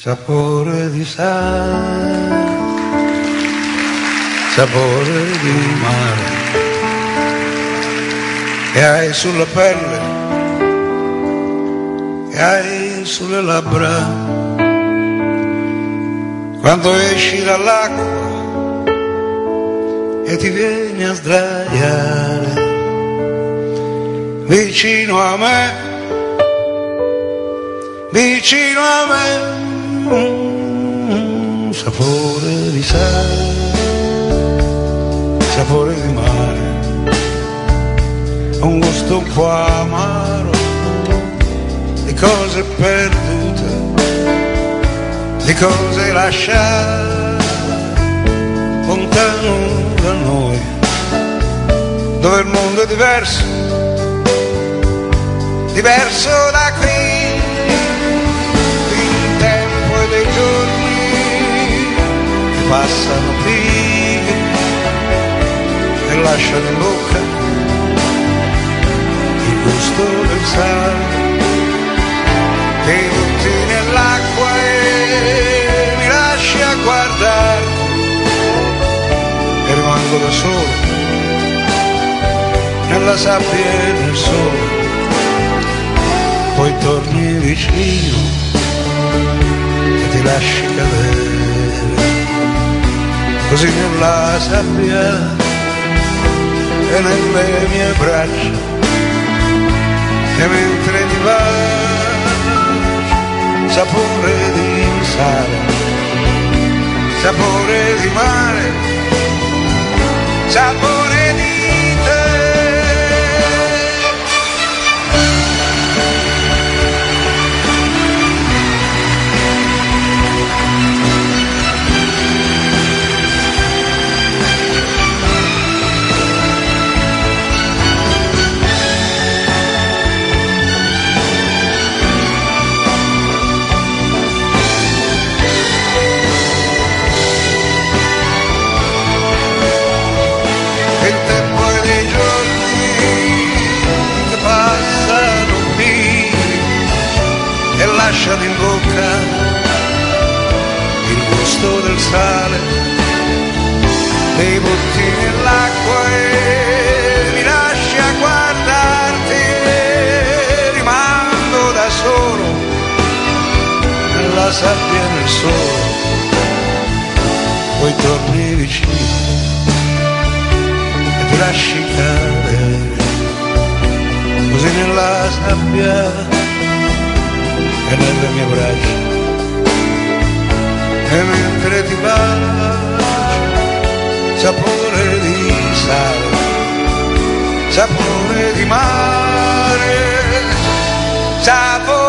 sapore di sale, sapore di mare, che hai sulla pelle, che hai sulle labbra, quando esci dall'acqua e ti vieni a sdraiare vicino a me, vicino a me. Sapore di sale, sapore di mare, un gusto un po' amaro di cose perdute, di cose lasciate lontano da noi, dove il mondo è diverso, diverso da qui. Il tempo e dei giorni che passano pigri e lasciano in bocca il gusto del sale, che butti nell'acqua e mi lasci a guardarti e rimango da solo nella sabbia e nel sole. Poi torni vicino e ti lasci cadere così nella sabbia e nelle mie braccia, e mentre ti bacio sapore di sale, sapore di mare, sapore di lasciano in bocca il gusto del sale, dei butti nell'acqua e mi lasci a guardarti e rimango da solo nella sabbia e nel sole. Poi torni vicino e ti lasci cadere così nella sabbia e nelle mie braccia, e mentre ti bacio sapore di sale, sapore di mare, sapore